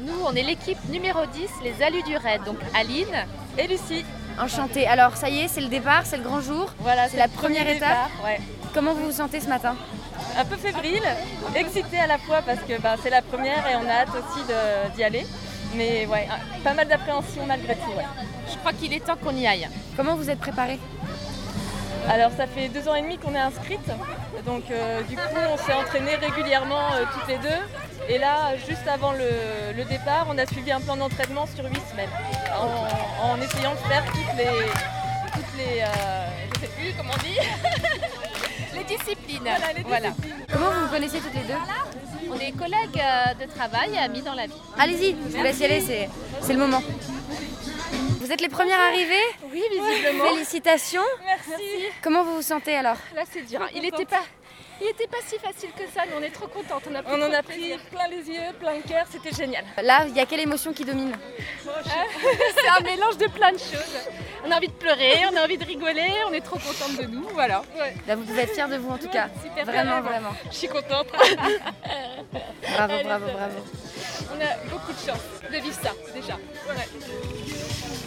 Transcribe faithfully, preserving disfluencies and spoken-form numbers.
Nous, on est l'équipe numéro dix, les Alus du Raid, donc Aline et Lucie. Enchantée. Alors ça y est, c'est le départ, c'est le grand jour. Voilà, c'est la première premier étape. départ, ouais. Comment vous vous sentez ce matin? Un peu fébrile, excitée à la fois parce que bah, c'est la première et on a hâte aussi de, d'y aller. Mais ouais, pas mal d'appréhension malgré tout. Ouais. Je crois qu'il est temps qu'on y aille. Comment vous êtes préparée? Alors ça fait deux ans et demi qu'on est inscrite, donc euh, du coup on s'est entraîné régulièrement euh, toutes les deux. Et là, juste avant le, le départ, on a suivi un plan d'entraînement sur huit semaines, en, en essayant de faire toutes les, toutes les, euh, je sais plus comment on dit, les disciplines. Voilà, les voilà. disciplines. Comment vous vous connaissez toutes les deux? On est collègues de travail et amis dans la vie. Allez-y, je vous laisse y aller, c'est, c'est le moment. Vous êtes les premières arrivées? Oui, visiblement. Félicitations. Merci. Comment vous vous sentez alors? Là, c'est dur. Il n'était pas, il était pas si facile que ça, mais on est trop contentes. On, a on en a pris plein les yeux, plein le cœur, c'était génial. Là, il y a quelle émotion qui domine? C'est un mélange de plein de choses. On a envie de pleurer, on a envie de rigoler, on est trop contentes de nous, voilà. Ouais. Là, vous pouvez être fiers de vous en tout cas. Super vraiment, fière, vraiment. Je suis contente. Bravo, bravo, bravo. On a beaucoup de chance de vivre ça déjà. Ouais.